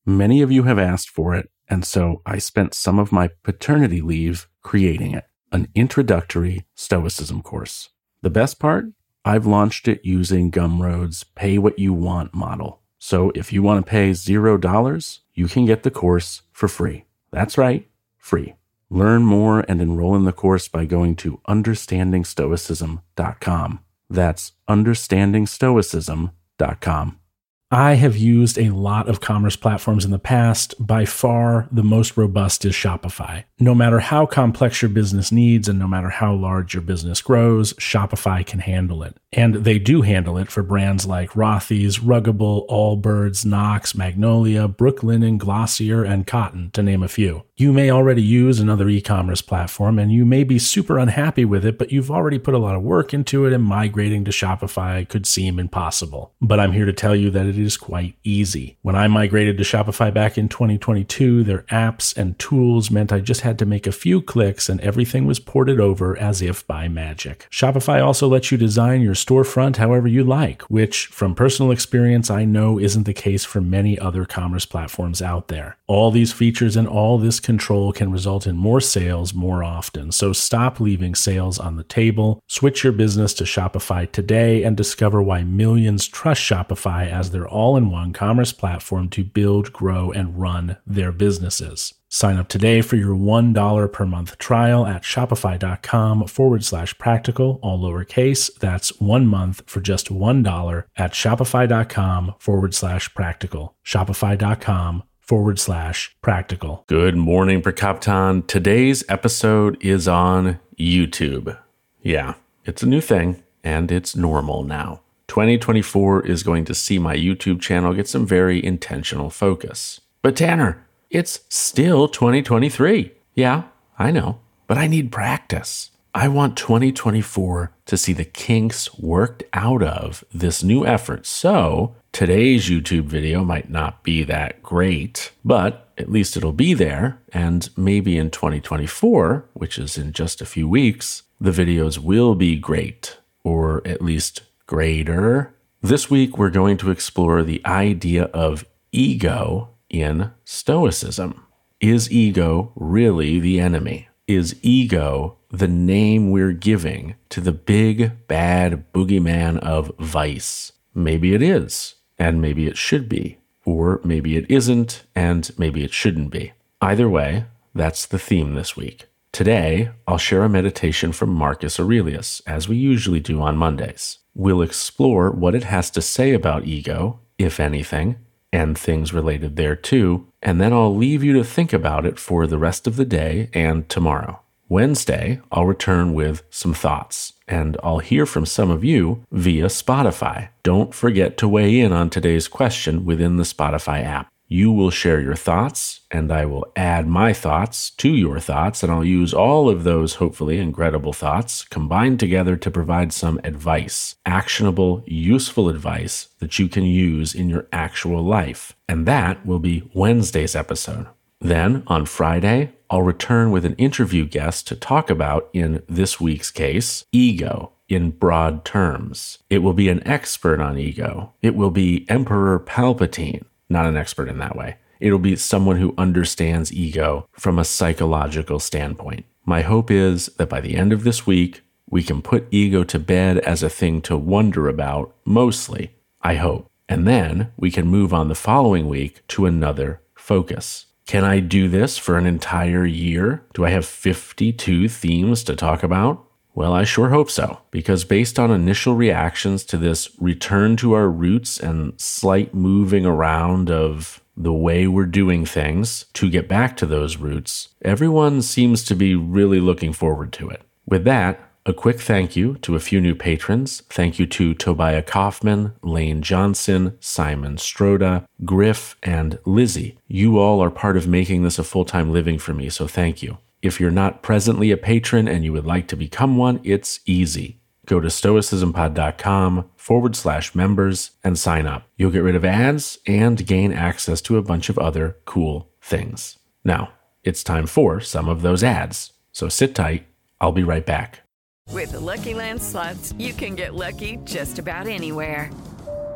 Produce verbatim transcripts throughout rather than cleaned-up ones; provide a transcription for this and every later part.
Many of you have asked for it, and so I spent some of my paternity leave creating it, an introductory Stoicism course. The best part? I've launched it using Gumroad's pay what you want model. So if you want to pay zero dollars, you can get the course for free. That's right, free. Learn more and enroll in the course by going to understanding stoicism dot com. That's understanding stoicism dot com. I have used a lot of commerce platforms in the past. By far, the most robust is Shopify. No matter how complex your business needs and no matter how large your business grows, Shopify can handle it. And they do handle it for brands like Rothy's, Ruggable, Allbirds, Knox, Magnolia, Brooklinen, Glossier, and Cotton, to name a few. You may already use another e-commerce platform and you may be super unhappy with it, but you've already put a lot of work into it and migrating to Shopify could seem impossible. But I'm here to tell you that it is quite easy. When I migrated to Shopify back in twenty twenty-two, their apps and tools meant I just had to make a few clicks and everything was ported over as if by magic. Shopify also lets you design your storefront however you like, which from personal experience I know isn't the case for many other commerce platforms out there. All these features and all this control can result in more sales more often. So stop leaving sales on the table. Switch your business to Shopify today and discover why millions trust Shopify as their all-in-one commerce platform to build, grow, and run their businesses. Sign up today for your one dollar per month trial at shopify.com forward slash practical, all lowercase. That's one month for just one dollar at shopify.com forward slash practical. Shopify.com forward slash practical. Good morning, Prakaptan. Today's episode is on YouTube. Yeah, it's a new thing and it's normal now. twenty twenty-four is going to see my YouTube channel get some very intentional focus. But Tanner, it's still twenty twenty-three. Yeah, I know, but I need practice. I want twenty twenty-four to see the kinks worked out of this new effort. So today's YouTube video might not be that great, but at least it'll be there. And maybe in twenty twenty-four, which is in just a few weeks, the videos will be great, or at least greater. This week, we're going to explore the idea of ego in Stoicism. Is ego really the enemy? Is ego the name we're giving to the big, bad boogeyman of vice? Maybe it is, and maybe it should be. Or maybe it isn't, and maybe it shouldn't be. Either way, that's the theme this week. Today, I'll share a meditation from Marcus Aurelius, as we usually do on Mondays. We'll explore what it has to say about ego, if anything, and things related thereto, and then I'll leave you to think about it for the rest of the day and tomorrow. Wednesday, I'll return with some thoughts, and I'll hear from some of you via Spotify. Don't forget to weigh in on today's question within the Spotify app. You will share your thoughts, and I will add my thoughts to your thoughts, and I'll use all of those hopefully incredible thoughts combined together to provide some advice, actionable, useful advice that you can use in your actual life. And that will be Wednesday's episode. Then, on Friday, I'll return with an interview guest to talk about, in this week's case, ego in broad terms. It will be an expert on ego. It will be Emperor Palpatine. Not an expert in that way. It'll be someone who understands ego from a psychological standpoint. My hope is that by the end of this week, we can put ego to bed as a thing to wonder about, mostly, I hope. And then we can move on the following week to another focus. Can I do this for an entire year? Do I have fifty-two themes to talk about? Well, I sure hope so, because based on initial reactions to this return to our roots and slight moving around of the way we're doing things to get back to those roots, everyone seems to be really looking forward to it. With that, a quick thank you to a few new patrons. Thank you to Tobiah Kaufman, Lane Johnson, Simon Stroda, Griff, and Lizzie. You all are part of making this a full-time living for me, so thank you. If you're not presently a patron and you would like to become one, it's easy. Go to stoicismpod.com forward slash members and sign up. You'll get rid of ads and gain access to a bunch of other cool things. Now, it's time for some of those ads. So sit tight. I'll be right back. With the Lucky Land Slots, you can get lucky just about anywhere.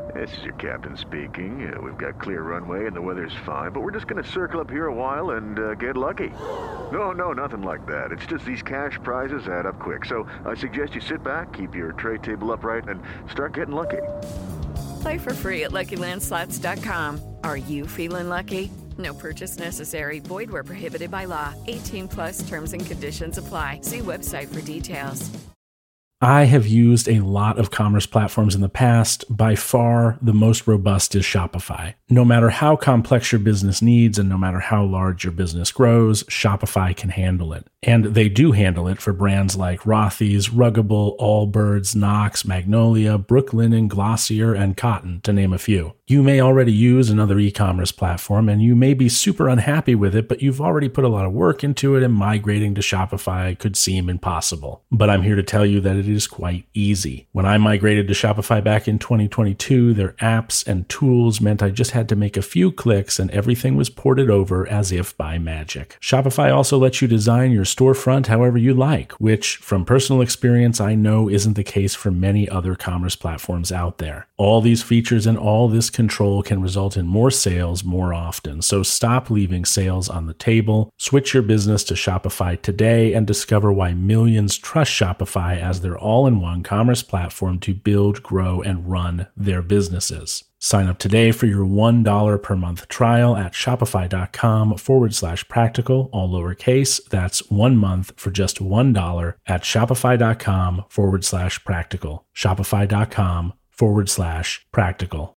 This is your captain speaking. Uh, we've got clear runway and the weather's fine, but we're just going to circle up here a while and uh, get lucky. No, no, nothing like that. It's just these cash prizes add up quick. So I suggest you sit back, keep your tray table upright, and start getting lucky. Play for free at Lucky Land Slots dot com. Are you feeling lucky? No purchase necessary. Void where prohibited by law. eighteen plus terms and conditions apply. See website for details. I have used a lot of commerce platforms in the past. By far, the most robust is Shopify. No matter how complex your business needs and no matter how large your business grows, Shopify can handle it. And they do handle it for brands like Rothy's, Ruggable, Allbirds, Knox, Magnolia, Brooklinen, Glossier, and Cotton, to name a few. You may already use another e-commerce platform and you may be super unhappy with it, but you've already put a lot of work into it and migrating to Shopify could seem impossible. But I'm here to tell you that it is quite easy. When I migrated to Shopify back in twenty twenty-two, their apps and tools meant I just had to make a few clicks and everything was ported over as if by magic. Shopify also lets you design your storefront however you like, which from personal experience I know isn't the case for many other commerce platforms out there. All these features and all this control can result in more sales more often. So stop leaving sales on the table. Switch your business to Shopify today and discover why millions trust Shopify as their all-in-one commerce platform to build, grow, and run their businesses. Sign up today for your one dollar per month trial at shopify.com forward slash practical, all lowercase. That's one month for just one dollar at shopify.com forward slash practical. Shopify.com forward slash practical.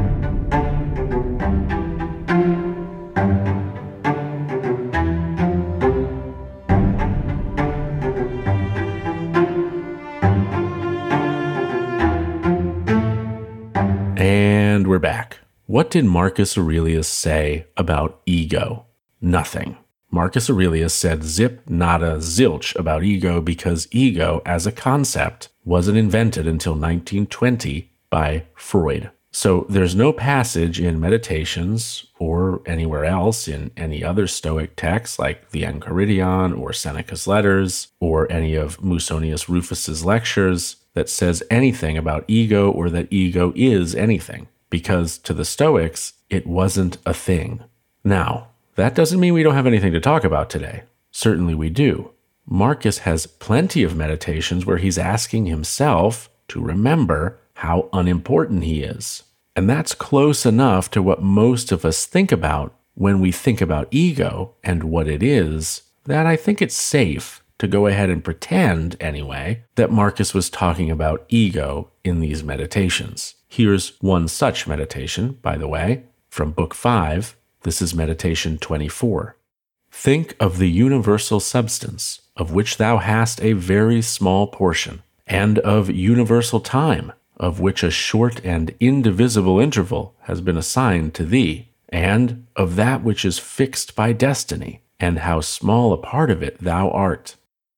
And we're back. What did Marcus Aurelius say about ego? Nothing. Marcus Aurelius said zip nada zilch about ego because ego as a concept wasn't invented until nineteen twenty by Freud. So there's no passage in Meditations or anywhere else in any other Stoic texts like the Enchiridion or Seneca's Letters or any of Musonius Rufus's lectures that says anything about ego or that ego is anything, because to the Stoics, it wasn't a thing. Now, that doesn't mean we don't have anything to talk about today. Certainly we do. Marcus has plenty of meditations where he's asking himself to remember how unimportant he is. And that's close enough to what most of us think about when we think about ego and what it is, that I think it's safe to go ahead and pretend, anyway, that Marcus was talking about ego in these meditations. Here's one such meditation, by the way, from Book five. This is Meditation twenty-four. Think of the universal substance, of which thou hast a very small portion, and of universal time, of which a short and indivisible interval has been assigned to thee, and of that which is fixed by destiny, and how small a part of it thou art.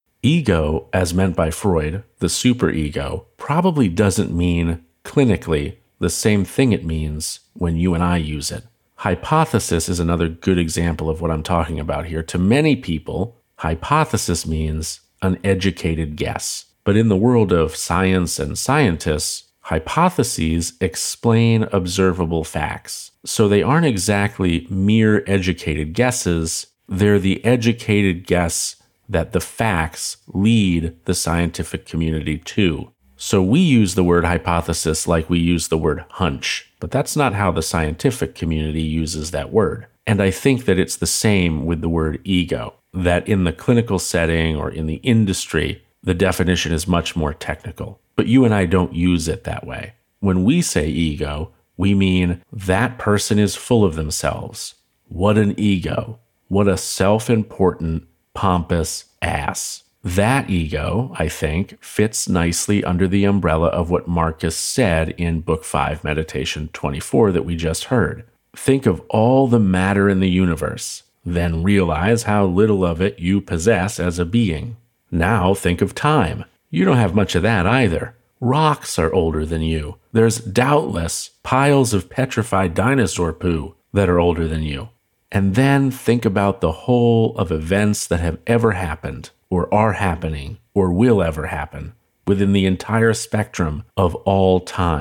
Ego, as meant by Freud, the superego, probably doesn't mean, clinically, the same thing it means when you and I use it. Hypothesis is another good example of what I'm talking about here. To many people, hypothesis means an educated guess. But in the world of science and scientists, hypotheses explain observable facts. So they aren't exactly mere educated guesses. They're the educated guess that the facts lead the scientific community to. So we use the word hypothesis like we use the word hunch, but that's not how the scientific community uses that word. And I think that it's the same with the word ego, that in the clinical setting or in the industry, the definition is much more technical. But you and I don't use it that way. When we say ego, we mean that person is full of themselves. What an ego. What a self-important, pompous ass. That ego, I think, fits nicely under the umbrella of what Marcus said in Book five, Meditation twenty-four that we just heard. Think of all the matter in the universe, then realize how little of it you possess as a being. Now think of time. You don't have much of that either. Rocks are older than you. There's doubtless piles of petrified dinosaur poo that are older than you. And then think about the whole of events that have ever happened, or are happening, or will ever happen, within the entire spectrum of all time.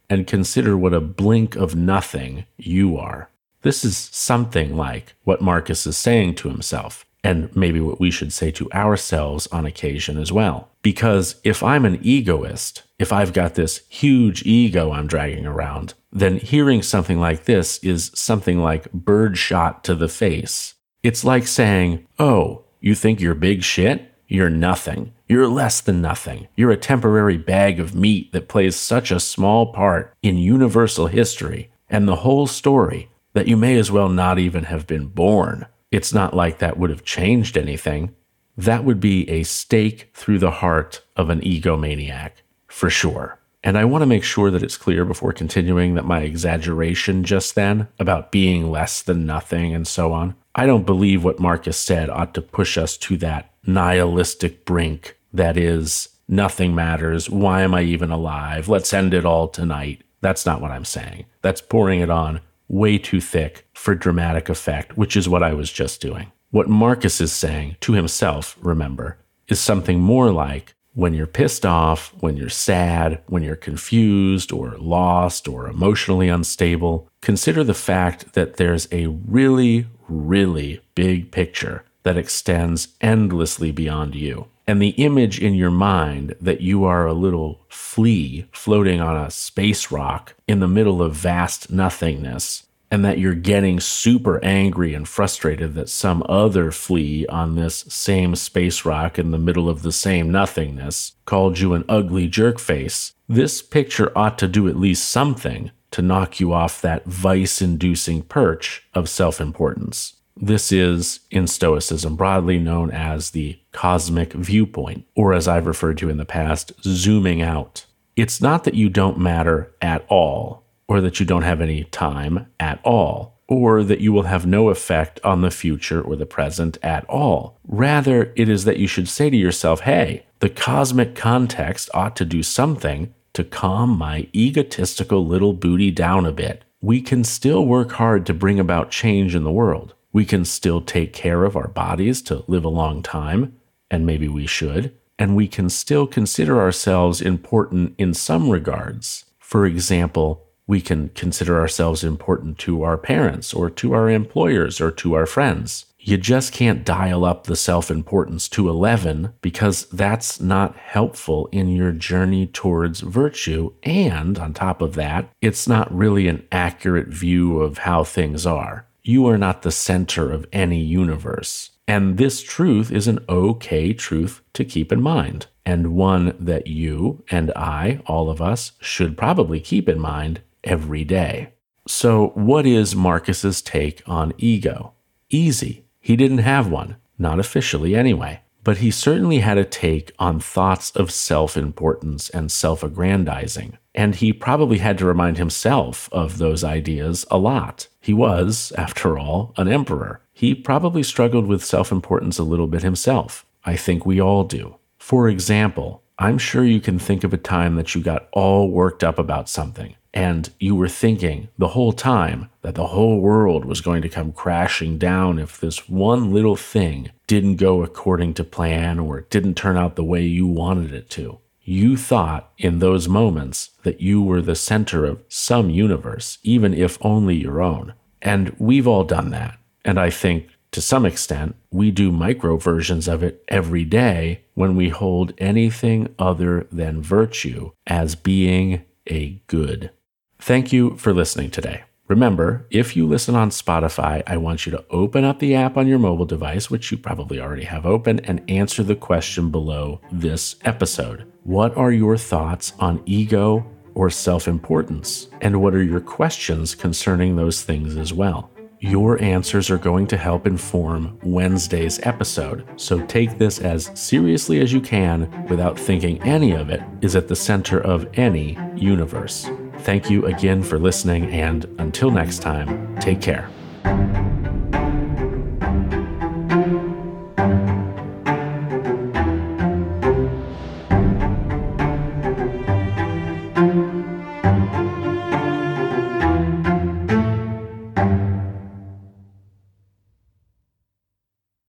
and consider what a blink of nothing you are. This is something like what Marcus is saying to himself, and maybe what we should say to ourselves on occasion as well. Because if I'm an egoist, if I've got this huge ego I'm dragging around, then hearing something like this is something like birdshot to the face. It's like saying, oh, you think you're big shit? You're nothing. You're less than nothing. You're a temporary bag of meat that plays such a small part in universal history and the whole story that you may as well not even have been born. It's not like that would have changed anything. That would be a stake through the heart of an egomaniac, for sure. And I want to make sure that it's clear before continuing that my exaggeration just then about being less than nothing and so on, I don't believe what Marcus said ought to push us to that nihilistic brink that is, nothing matters, why am I even alive, let's end it all tonight. That's not what I'm saying. That's pouring it on way too thick for dramatic effect, which is what I was just doing. What Marcus is saying to himself, remember, is something more like, when you're pissed off, when you're sad, when you're confused or lost or emotionally unstable, consider the fact that there's a really, really big picture that extends endlessly beyond you. And the image in your mind that you are a little flea floating on a space rock in the middle of vast nothingness, and that you're getting super angry and frustrated that some other flea on this same space rock in the middle of the same nothingness called you an ugly jerkface, this picture ought to do at least something to knock you off that vice-inducing perch of self-importance. This is, in Stoicism, broadly known as the cosmic viewpoint, or as I've referred to in the past, zooming out. It's not that you don't matter at all, or that you don't have any time at all, or that you will have no effect on the future or the present at all. Rather, it is that you should say to yourself, hey, the cosmic context ought to do something to calm my egotistical little booty down a bit. We can still work hard to bring about change in the world. We can still take care of our bodies to live a long time, and maybe we should, and we can still consider ourselves important in some regards. For example, we can consider ourselves important to our parents or to our employers or to our friends. You just can't dial up the self-importance to eleven because that's not helpful in your journey towards virtue. And on top of that, it's not really an accurate view of how things are. You are not the center of any universe. And this truth is an okay truth to keep in mind, and one that you and I, all of us, should probably keep in mind every day. So what is Marcus's take on ego? Easy. He didn't have one, not officially anyway, but he certainly had a take on thoughts of self-importance and self-aggrandizing, and he probably had to remind himself of those ideas a lot. He was, after all, an emperor. He probably struggled with self-importance a little bit himself. I think we all do. For example, I'm sure you can think of a time that you got all worked up about something, and you were thinking the whole time that the whole world was going to come crashing down if this one little thing didn't go according to plan or didn't turn out the way you wanted it to. You thought in those moments that you were the center of some universe, even if only your own. And we've all done that. And I think to some extent, we do micro versions of it every day when we hold anything other than virtue as being a good. Thank you for listening today. Remember, if you listen on Spotify, I want you to open up the app on your mobile device, which you probably already have open, and answer the question below this episode. What are your thoughts on ego or self-importance? And what are your questions concerning those things as well? Your answers are going to help inform Wednesday's episode, so take this as seriously as you can without thinking any of it is at the center of any universe. Thank you again for listening, and until next time, take care.